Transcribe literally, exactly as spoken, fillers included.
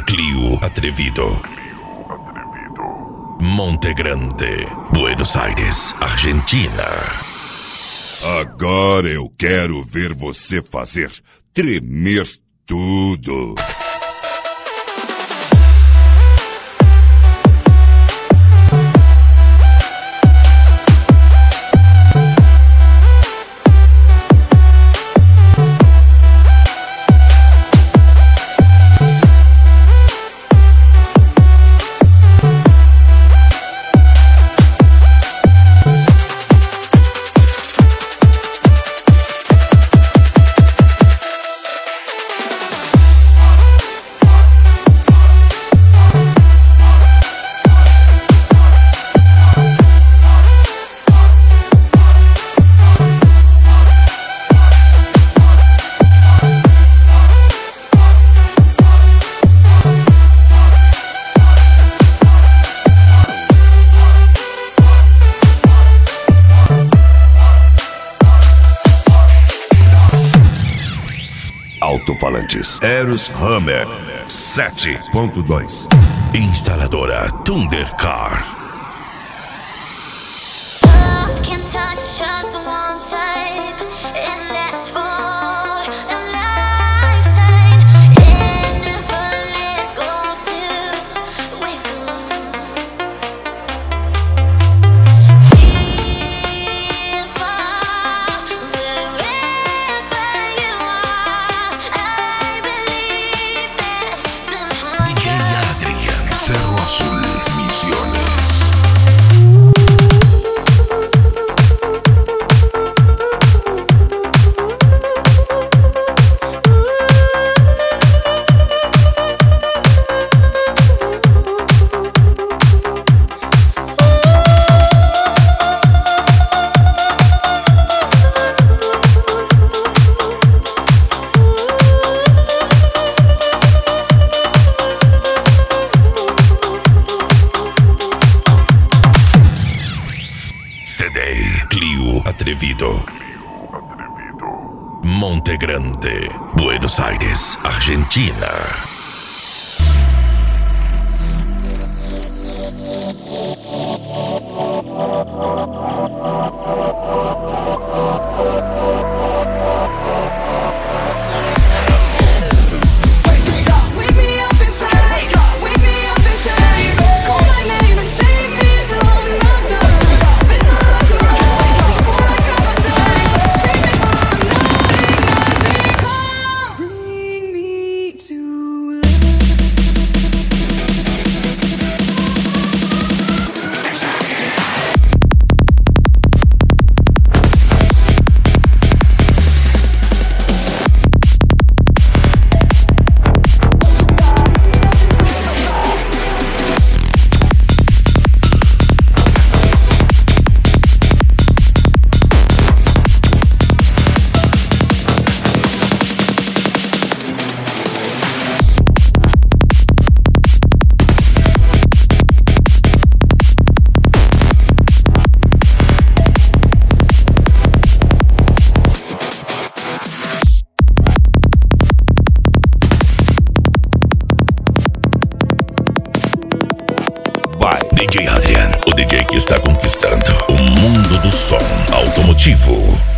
Clio Atrevido. Monte Grande, Buenos Aires, Argentina. Agora eu quero ver você fazer tremer tudo. Alto-falantes Eros Hammer sete ponto dois. Instaladora Thundercar. Love can touch us one time and last for a lifetime and never let go till we go. Feel far wherever you are. I believe that somehow D J Adrian, Cerro Azul, Misiones. C D Clio Atrevido. Monte Grande, Buenos Aires, Argentina. Wake me up inside, wake me up inside. Call my name and save me from the dark. Been my life to run before I come undone. Save me from knowing I've become. Bring me to D J Adrian, o D J que está conquistando o mundo do som automotivo.